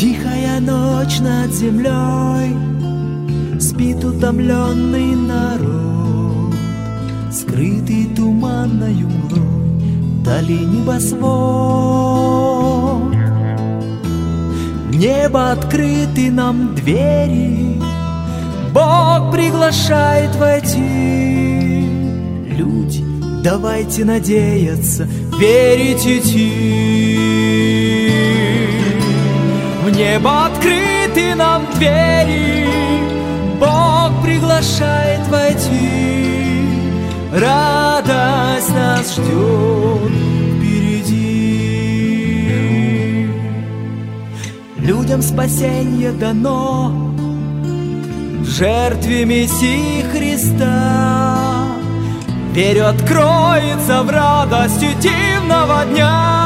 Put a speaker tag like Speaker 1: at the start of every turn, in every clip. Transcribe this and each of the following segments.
Speaker 1: Тихая ночь над землей, спит утомленный народ, скрытый туманною мглой, вдали небосвод. Небо открыты нам двери, Бог приглашает войти. Люди, давайте надеяться, верить идти. В небо открыты нам двери, Бог приглашает войти. Радость нас ждет впереди. Людям спасенье дано в жертве Мессии Христа. Верю, откроется в радости дивного дня.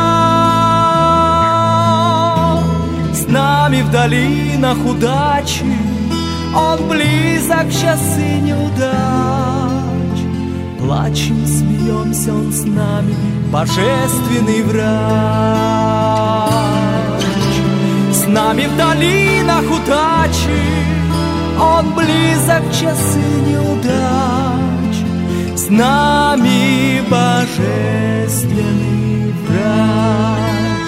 Speaker 1: С нами в долинах удачи, Он близок в часы неудач. Плачем, смеемся, Он с нами, божественный врач. С нами в долинах удачи, Он близок в часы неудач. С нами божественный врач.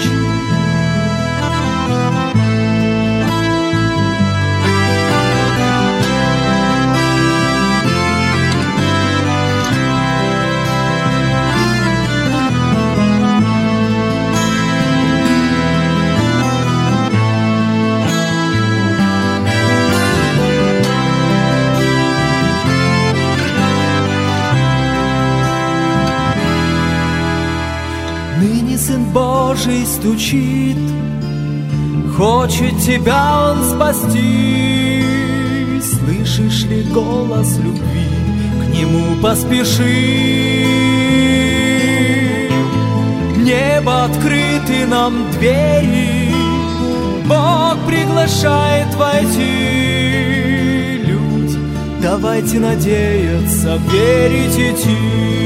Speaker 1: Сын Божий стучит, хочет тебя Он спасти. Слышишь ли голос любви, к Нему поспеши. Небо открыты нам двери, Бог приглашает войти. Люди, давайте надеяться, верить идти.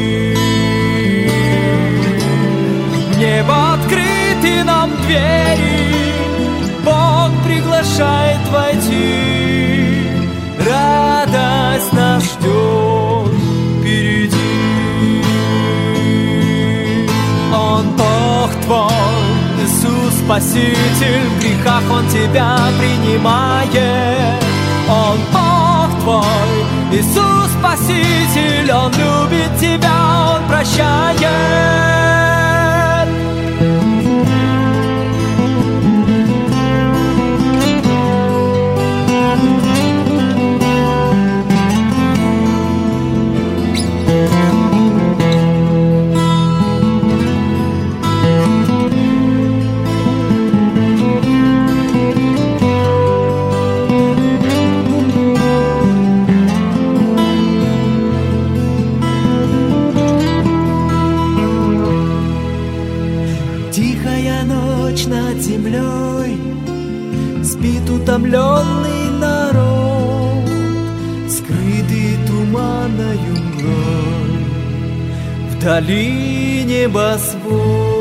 Speaker 1: Небо открыты нам двери, Бог приглашает войти. Радость нас ждет впереди. Он Бог твой, Иисус Спаситель, в грехах Он тебя принимает. Он Бог твой, Иисус Спаситель, Он любит тебя, Он прощает. Тихая ночь над землей, спит утомленный народ, скрытый туманною мглой, вдали небосвод.